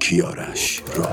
کیارش را.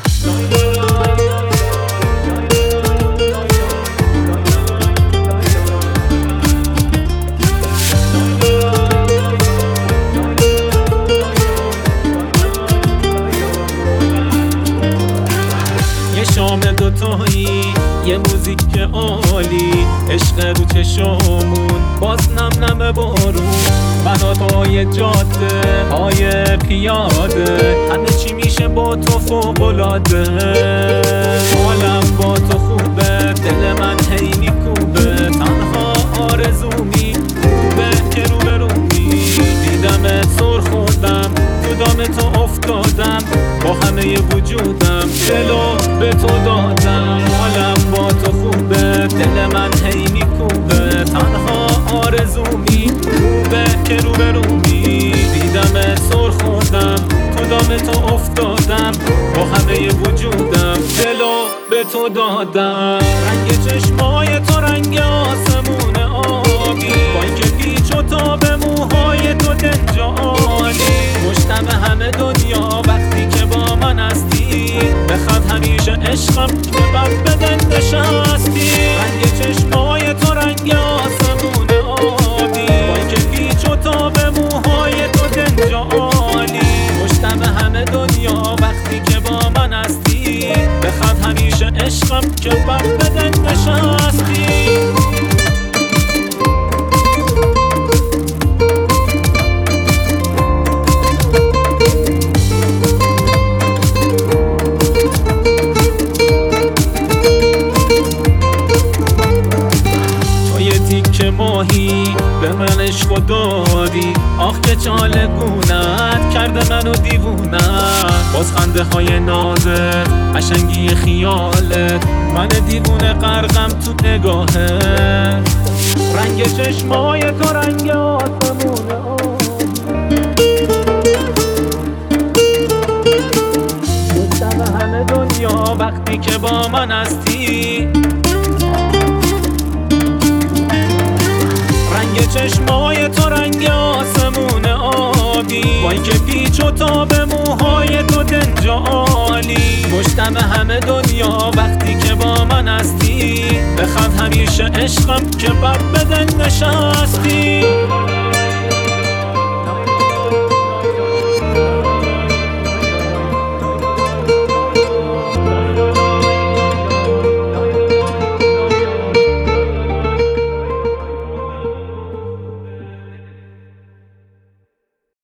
یه شام دوتایی، یه موزیک عالی، عشق رو چشامون باز نم نم بارون، بناتای جاده های پیاده، همه چی میشه با تو فوق‌العاده. حالم با تو خوبه، دل من هی میکوبه، تنها آرزومی خوبه که رو به رومی. دیدمت سر خوردم، تو دام تو افتادم، با همه وجودم دلو به تو دادم. حالم با تو خوبه، دل من هی میکوبه، تنها آرزومی خوبه که رو به رومی. دیدمت سر خوردم، تو دام تو افتادم، با همه وجودم دلو به تو دادم. رنگ چشمای تو رنگ آسمون آبی، با اینکه پیچ و تاب موهای تو دنج عالی. مشتم همه دنیا وقتی که با من هستی، بخواد همیشه عشقم که بر بدن نشستی. رنگ چشمای تو رنگ آسمون آبی، با اینکه پیچ و تاب موهای تو دنج عالی. مشتم همه دنیا وقتی که با من هستی، بخواد همیشه عشقم که بر بدن نشستی. که ماهی به من عشق دادی، آخ که چالگونت کرده منو دیوونت. باز خنده های نازت، قشنگی خیالت، من دیوونه غرقم تو نگاهت. رنگ چشمای تو رنگ آسمون مشتم همه دنیا وقتی که با من هستی. رنگ چشمای تو رنگ آسمون آبی، با اینکه پیچ و تاب موهای تو دنج عالی. مشتم همه دنیا وقتی که با من هستی، بخواد همیشه عشقم که بر بدن نشستی.